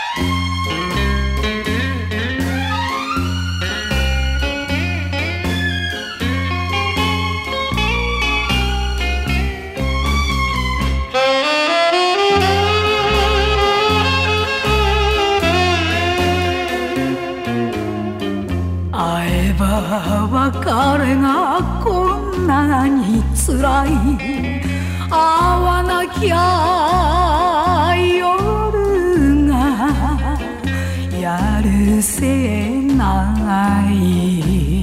会えば別れがこんなに辛い、会わなきゃ夜がやるせない、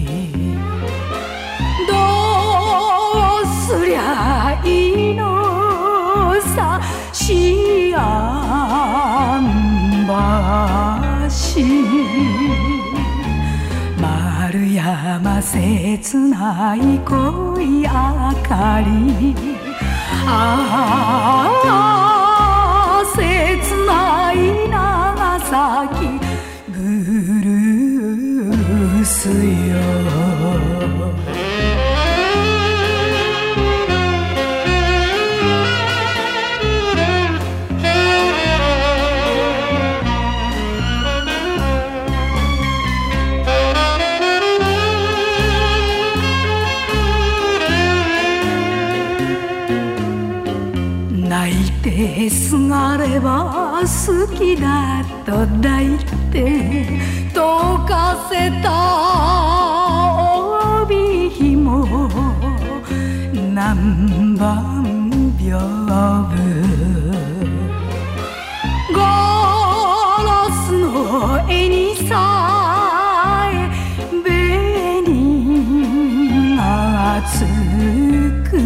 どうすりゃいいのさしあん橋、丸山切ない恋明かり、ああ切ない長崎ブルースよ。泣いてすがれば好きだと抱いて溶かせた帯紐、南蛮屏風、ガラスの絵にさえ紅がつく、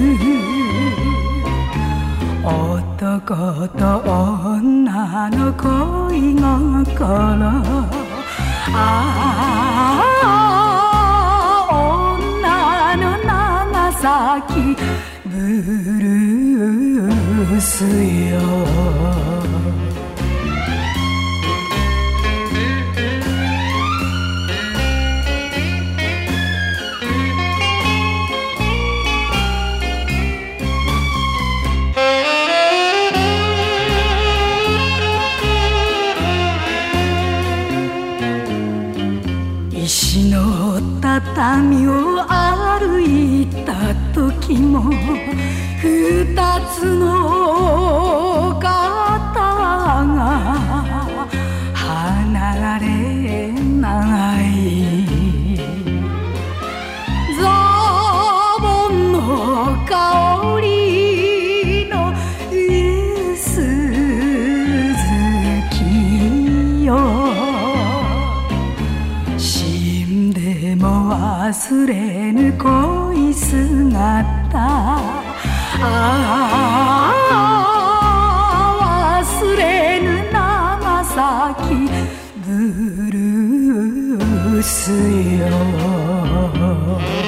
男と女の恋心、ああ女の長崎ブルースよ。石の畳を歩いた時も二つの肩が離れない、ザボンの香りの薄月よ、忘れぬ恋姿、ああ忘れぬ長崎ブルースよ。